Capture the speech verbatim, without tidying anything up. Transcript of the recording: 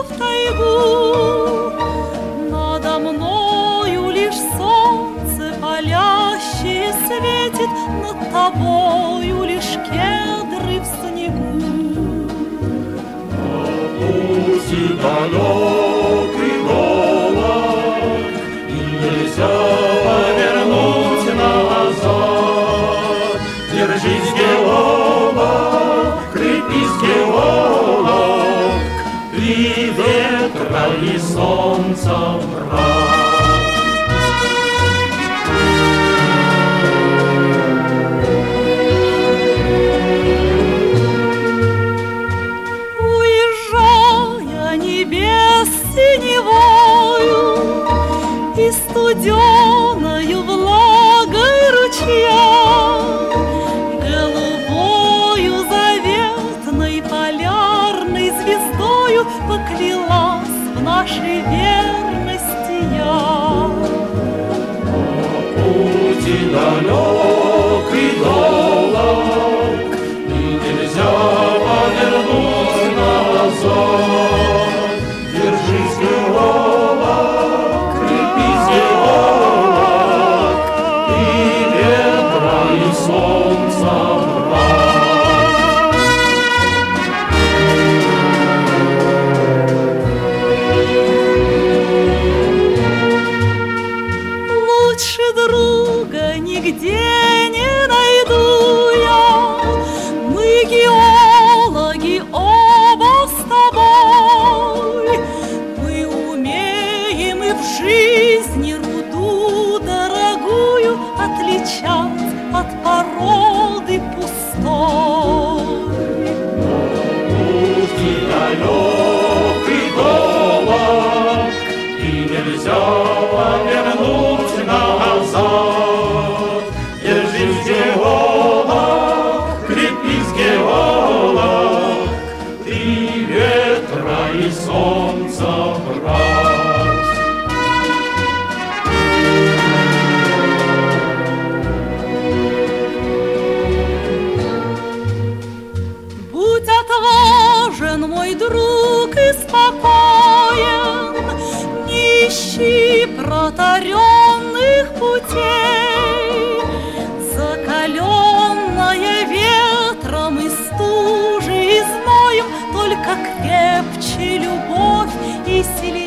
в тайгу. Надо мною лишь солнце палящее светит, над тобою лишь кедры в снегу. Пути далек и долг, и нельзя повернуть назад. Держись, геолог, крепись, геолог, ты ветра и солнца брат. Синевою и студеною влагой ручья, голубою заветной полярной звездою поклялась в нашей верности я. Пути далек и долг, и нельзя повернуть назад. Держись, геолог, крепись, геолог, ты ветра и солнца брат. Лучше друга нигде не найду я, мы геологи оба с тобой. В жизни руду дорогую отличать от породы пустой. Путь далек и долг, и нельзя повернуть назад. Держись, геолог, крепись, геолог, ты ветра и солнца брат. Мой друг и спокоен, не ищи протаренных путей, закаленная ветром и стужей и зноем, только крепче любовь и сильнее.